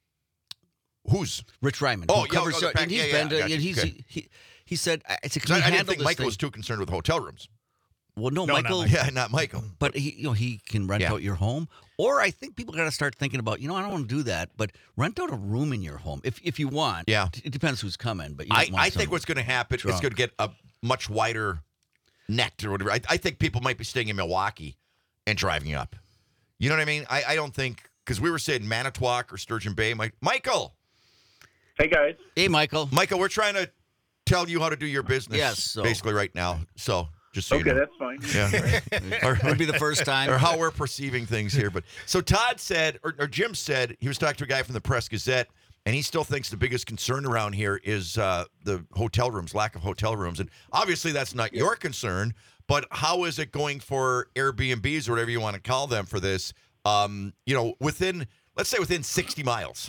Who's? Rich Ryman. Oh, who yeah, covers oh, the and Pack- he's yeah, yeah, been to- I got you. and he's, Okay. he, he said, I, I said, 'Cause can I, we I didn't handle think this Michael thing? was too concerned with hotel rooms. Well, no, No, not Michael. Michael. Yeah, not Michael. But he, you know, he can rent Yeah. out your home, or I think people got to start thinking about, you know, I don't want to do that, but rent out a room in your home if if you want. Yeah. it depends who's coming, but you I, don't want I think some what's going to happen is drunk. going to get a much wider net or whatever. I, I think people might be staying in Milwaukee and driving up. You know what I mean? I, I don't think, because we were saying Manitowoc or Sturgeon Bay. Mike, Michael, Hey guys, Hey, Michael. Michael, we're trying to tell you how to do your business. Yes, so- basically right now. So Just so Okay, you know. that's fine. Yeah. Or it'd be the first time. Or how we're perceiving things here. But so Todd said, or, or Jim said, he was talking to a guy from the Press Gazette, and he still thinks the biggest concern around here is uh, the hotel rooms, lack of hotel rooms. And obviously that's not your concern, but how is it going for Airbnbs or whatever you want to call them for this, um, you know, within, let's say within sixty miles?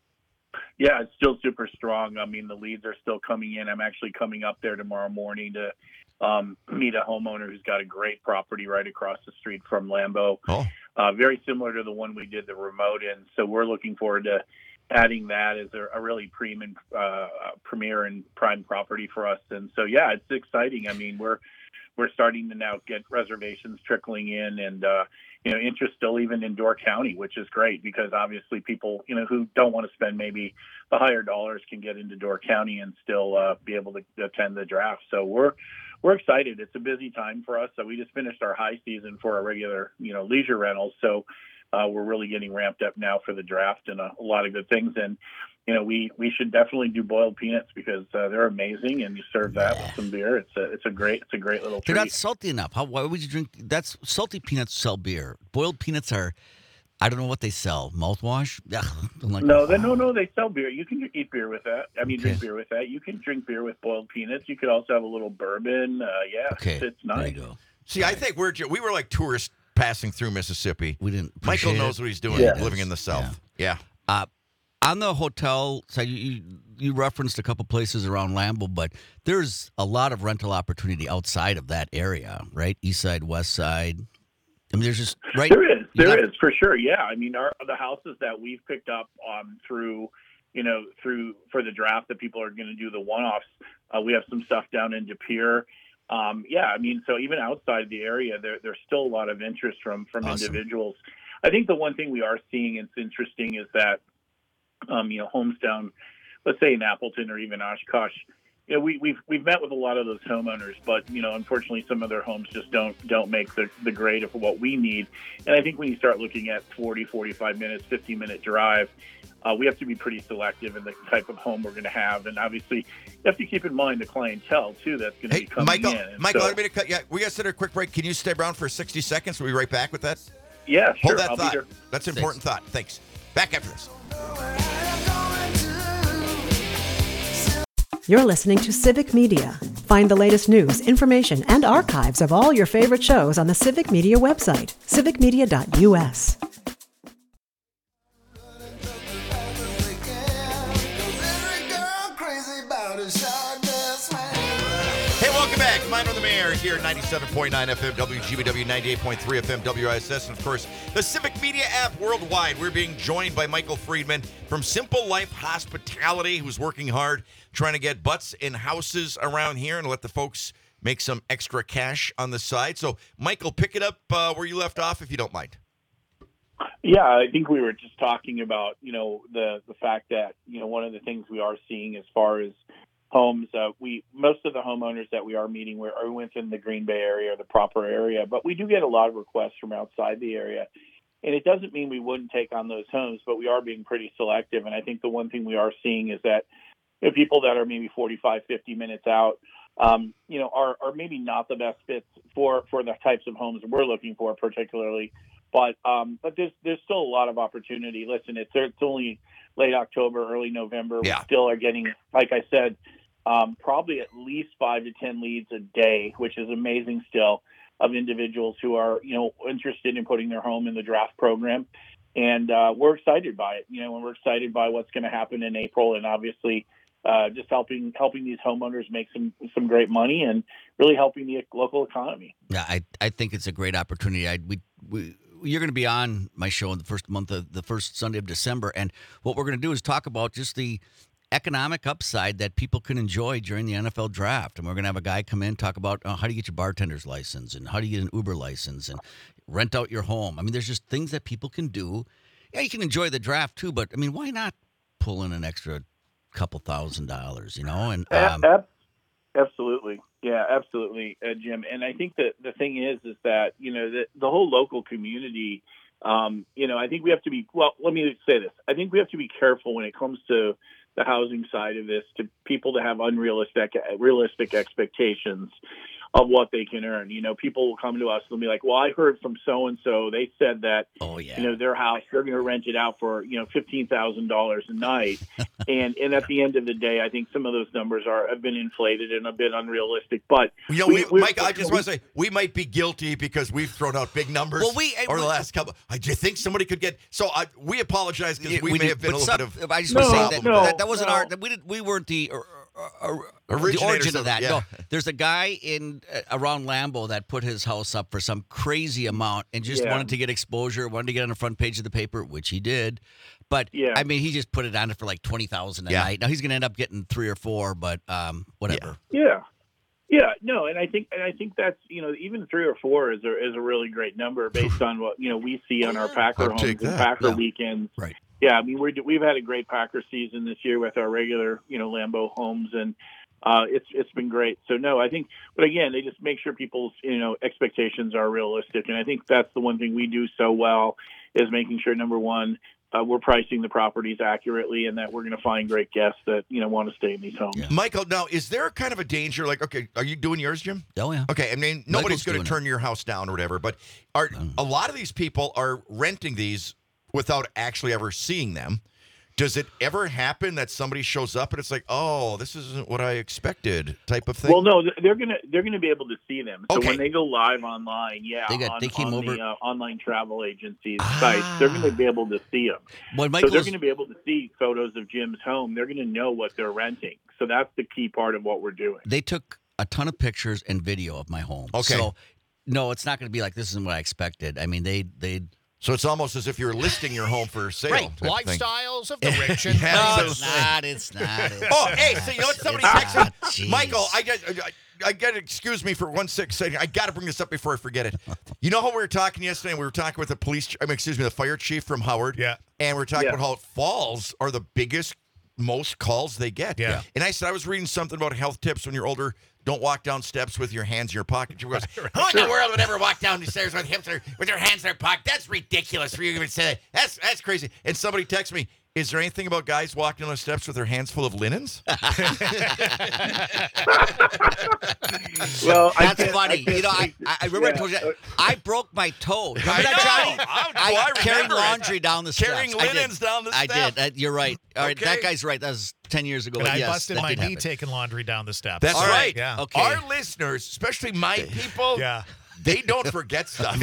Yeah, it's still super strong. I mean, the leads are still coming in. I'm actually coming up there tomorrow morning to um, meet a homeowner who's got a great property right across the street from Lambeau. Oh. Uh, very similar to the one we did the remote in. So we're looking forward to adding that as a, a really premium, uh, premier and prime property for us. And so, yeah, it's exciting. I mean, we're we're starting to now get reservations trickling in, and uh, you know, interest still even in Door County, which is great because obviously people, you know, who don't want to spend maybe the higher dollars can get into Door County and still uh, be able to attend the draft. So we're we're excited. It's a busy time for us. So we just finished our high season for our regular, you know, leisure rentals. So uh, we're really getting ramped up now for the draft and a, a lot of good things. And you know, we, we should definitely do boiled peanuts because uh, they're amazing, and you serve that with some beer. It's a it's a great it's a great little They're treat. not salty enough. How? Why would you drink? That's salty peanuts sell beer. Boiled peanuts are, I don't know what they sell. Mouthwash? Ugh, I'm like, No, they, no, no. They sell beer. You can eat beer with that. I mean, Okay. drink beer with that. You can drink beer with boiled peanuts. You could also have a little bourbon. Uh, yeah, Okay, it's, it's there nice. you go. See, I think we're ju- we were like tourists passing through Mississippi. We didn't. Michael appreciate knows it. what he's doing Yeah. living in the South. Yeah. Uh, on the hotel side, you, you you referenced a couple places around Lambeau, but there's a lot of rental opportunity outside of that area, right? East side, west side. I mean, there's just right. There is, you there got- is for sure. Yeah, I mean, our the houses that we've picked up um, through, you know, through for the draft that people are going to do the one-offs. Uh, we have some stuff down in De Pere. Um, yeah, I mean, so even outside the area, there, there's still a lot of interest from from Awesome. individuals. I think the one thing we are seeing, it's interesting, is that um, you know, homes down, let's say in Appleton or even Oshkosh. You know, we, we've we've met with a lot of those homeowners, but you know, unfortunately, some of their homes just don't don't make the, the grade of what we need. And I think when you start looking at forty, forty-five minutes, fifty minute drive, uh, we have to be pretty selective in the type of home we're going to have. And obviously, you have to keep in mind the clientele too that's going to Hey, be coming Michael, in. And Michael, so, I to cut. Yeah, we got to sit a quick break. Can you stay around for sixty seconds? We'll be right back with that. yeah, sure, Hold that I'll be thought. here. That's an important thought. Thanks. Back after this. You're listening to Civic Media. Find the latest news, information, and archives of all your favorite shows on the Civic Media website, civic media dot u s. Hey, welcome back. Mine on the Mayor here at ninety-seven point nine F M, W G B W ninety-eight point three F M, W I S S, and of course, the Civic Media app worldwide. We're being joined by Michael Friedman from Simple Life Hospitality, who's working hard trying to get butts in houses around here and let the folks make some extra cash on the side. So, Michael, pick it up uh, where you left off, if you don't mind. Yeah, I think we were just talking about, you know, the the fact that, you know, one of the things we are seeing as far as homes, uh, we most of the homeowners that we are meeting were, are within the Green Bay area, the proper area, but we do get a lot of requests from outside the area. And it doesn't mean we wouldn't take on those homes, but we are being pretty selective. And I think the one thing we are seeing is that you know, people that are maybe forty-five, fifty minutes out, um, you know, are, are maybe not the best fits for, for the types of homes we're looking for particularly. But um, but there's there's still a lot of opportunity. Listen, it's it's only late October, early November. Yeah. We still are getting, like I said, um, probably at least five to ten leads a day, which is amazing still, of individuals who are you know interested in putting their home in the draft program, and uh, we're excited by it. You know, and we're excited by what's going to happen in April, and obviously. Uh, just helping helping these homeowners make some some great money and really helping the local economy. Yeah, I I think it's a great opportunity. I we we. You're going to be on my show in the first month of the first Sunday of December, and what we're going to do is talk about just the economic upside that people can enjoy during the N F L draft. And we're going to have a guy come in talk about uh, how do you get your bartender's license and how do you get an Uber license and rent out your home. I mean, there's just things that people can do. Yeah, you can enjoy the draft too, but I mean, why not pull in an extra couple thousand dollars? You know, and um, Ab- absolutely. Yeah, absolutely, uh, Jim. And I think that the thing is, is that, you know, the, the whole local community, um, you know, I think we have to be, well, let me say this. I think we have to be careful when it comes to the housing side of this, to people to have unrealistic, realistic expectations. of what they can earn. You know, people will come to us and they'll be like, well, I heard from so-and-so, they said that, Oh, yeah. you know, their house, they're going to rent it out for, you know, fifteen thousand dollars a night. and and at the end of the day, I think some of those numbers are have been inflated and a bit unrealistic. But, You know, we, we- Mike, I just we- want to say we might be guilty because we've thrown out big numbers Well, we- over the last couple. I do you think somebody could get. So I, we apologize because Yeah, we, may did- have been a but little some- bit of. I just No, want to say that, no, that that wasn't no. our. That we did. We weren't the. Uh, uh, uh, the Originators origin of of that. it, yeah. No, there's a guy in uh, around Lambeau that put his house up for some crazy amount and just Yeah. wanted to get exposure, wanted to get on the front page of the paper, which he did. But Yeah. I mean, he just put it on it for like twenty thousand a Yeah. night. Now he's going to end up getting three or four, but um, whatever. Yeah. Yeah, no, and I think and I think that's, you know, even three or four is a is a really great number based on what, you know, we see on our Packer I'll homes take and that. Packer Yeah. weekends. Right. Yeah, I mean we're we've had a great Packer season this year with our regular, you know, Lambeau homes, and uh, it's it's been great. So no, I think, but again, they just make sure people's, you know, expectations are realistic, and I think that's the one thing we do so well is making sure, number one, uh, we're pricing the properties accurately, and that we're going to find great guests that, you know, want to stay in these homes. Yeah. Michael, now is there kind of a danger? Like, okay, are you doing yours, Jim? Oh yeah. Okay, I mean nobody's Michael's going to doing turn your house down or whatever, but are a lot of these people are renting these without actually ever seeing them? Does it ever happen that somebody shows up and it's like, oh, this isn't what I expected, type of thing? Well, no, they're gonna they're gonna be able to see them. So Okay. when they go live online, yeah, They got- on, they came on over- the uh, online travel agencies Ah. sites, they're gonna be able to see them. When So Michael's they're gonna be able to see photos of Jim's home. They're gonna know what they're renting. So that's the key part of what we're doing. they took a ton of pictures and video of my home. Okay. So no, it's not going to be like this isn't what I expected. I mean, they they So it's almost as if you're listing your home for sale. Right. type of thing. Lifestyles of the rich and Yeah, No, so- it's not. It's not. It's Oh, not. hey, so you know what? Somebody It's texted not. me. Jeez. Michael, I got, I, I got to excuse me for one sec second. I got to bring this up before I forget it. You know how we were talking yesterday? And we were talking with the police, ch- I mean, excuse me, the fire chief from Howard. Yeah. And we were talking Yeah. about how falls are the biggest, most calls they get. Yeah. And I said, I was reading something about health tips when you're older. Don't walk down steps with your hands in your pocket. She goes, who in the world would ever walk down the stairs with hips or with their hands in their pocket? That's ridiculous for you to even say that. That's, that's crazy. And somebody texted me, is there anything about guys walking down the steps with their hands full of linens? Well, I That's can't- funny. I can't You know, I, speak- I I remember I yeah. told you that. I broke my toe. Remember I that, know. Johnny? I- I, well, I carried remember it. laundry down the steps. Carrying I did. linens down the I steps. did. Uh, you're right. All right, Okay. that guy's right. That was ten years ago. And I yes, busted that my did knee happen. taking laundry down the steps. That's All right. right. Yeah. Okay. Our listeners, especially my people, Yeah. they don't forget stuff.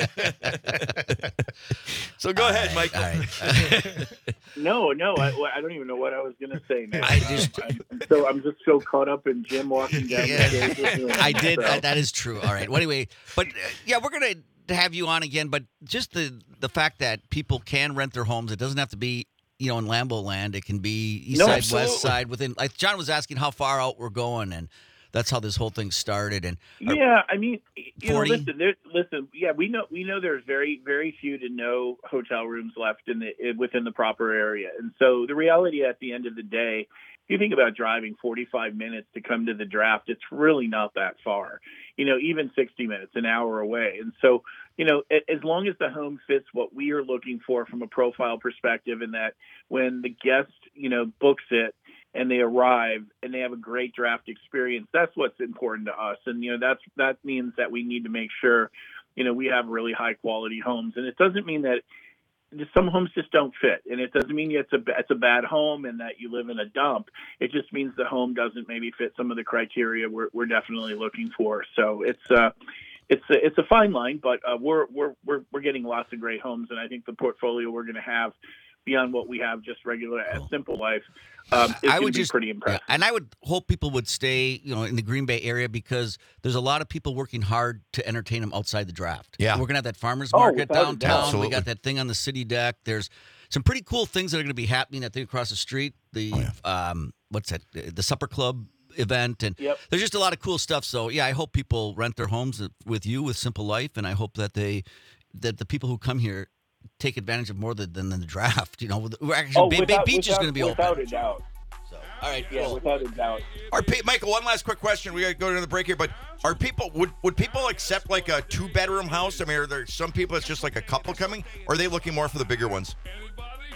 So go ahead, Michael. All right. No, no, I, I don't even know what I was going to say, man. I just- I'm, so I'm just so caught up in Jim walking down Yeah. the stairs with me. I did. So- That, that is true. All right. Well, anyway, but uh, yeah, we're gonna have you on again. But just the the fact that people can rent their homes, it doesn't have to be, you know, in Lambeau land. It can be east No, side, absolutely. west side. Within, like John was asking, how far out we're going, and that's how this whole thing started. And are- Yeah, I mean, you know, forty? listen, there, listen. Yeah, we know we know there's very very few to no hotel rooms left in the within the proper area, and so the reality at the end of the day, if you think about driving forty-five minutes to come to the draft, it's really not that far. You know, even sixty minutes, an hour away, and so you know, a- as long as the home fits what we are looking for from a profile perspective, and that when the guest you know books it and they arrive and they have a great draft experience, that's what's important to us. And, you know, that's, that means that we need to make sure, you know, we have really high quality homes. And it doesn't mean that some homes just don't fit. And it doesn't mean it's a, it's a bad home and that you live in a dump. It just means the home doesn't maybe fit some of the criteria we're, we're definitely looking for. So it's, uh, it's a, it's a fine line, but uh, we're, we're, we're, we're getting lots of great homes. And I think the portfolio we're going to have beyond what we have just regular at Simple Life, um, is I going would to be just pretty impressive. yeah, and I would hope people would stay, you know, in the Green Bay area because there's a lot of people working hard to entertain them outside the draft. Yeah. we're gonna have that farmers Oh, market without a doubt. downtown. Absolutely. We got that thing on the city deck. There's some pretty cool things that are going to be happening. That thing across the street, the um, what's that? The Supper Club event, and Yep. there's just a lot of cool stuff. So yeah, I hope people rent their homes with you with Simple Life, and I hope that they that the people who come here take advantage of more than, than the draft. You know, we're actually Oh, Bay, Bay without- Beach is without- going to be without open. a doubt. So, all right, Yeah, cool. without a doubt. Are pe- Michael, one last quick question. We got to go to the break here, but are people would would people accept like a two bedroom house? I mean, are there some people it's just like a couple coming, or are they looking more for the bigger ones?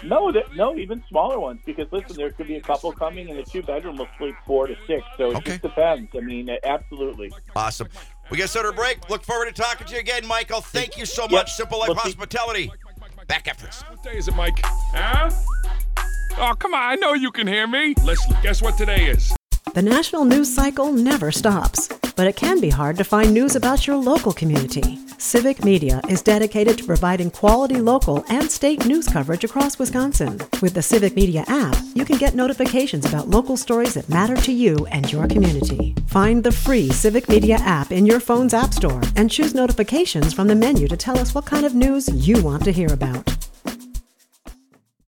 No, th- no, even smaller ones. Because listen, there could be a couple coming, and the two bedroom will sleep four to six. So it Okay. just depends. I mean, absolutely. Awesome. We got to start our break. Look forward to talking to you again, Michael. Thank you so Yep. much. Simple Life We'll see- Hospitality. Back after this. What day is it, Mike? Huh? Oh, come on. I know you can hear me. Listen, guess what today is? The national news cycle never stops, but it can be hard to find news about your local community. Civic Media is dedicated to providing quality local and state news coverage across Wisconsin. With the Civic Media app, you can get notifications about local stories that matter to you and your community. Find the free Civic Media app in your phone's app store and choose notifications from the menu to tell us what kind of news you want to hear about.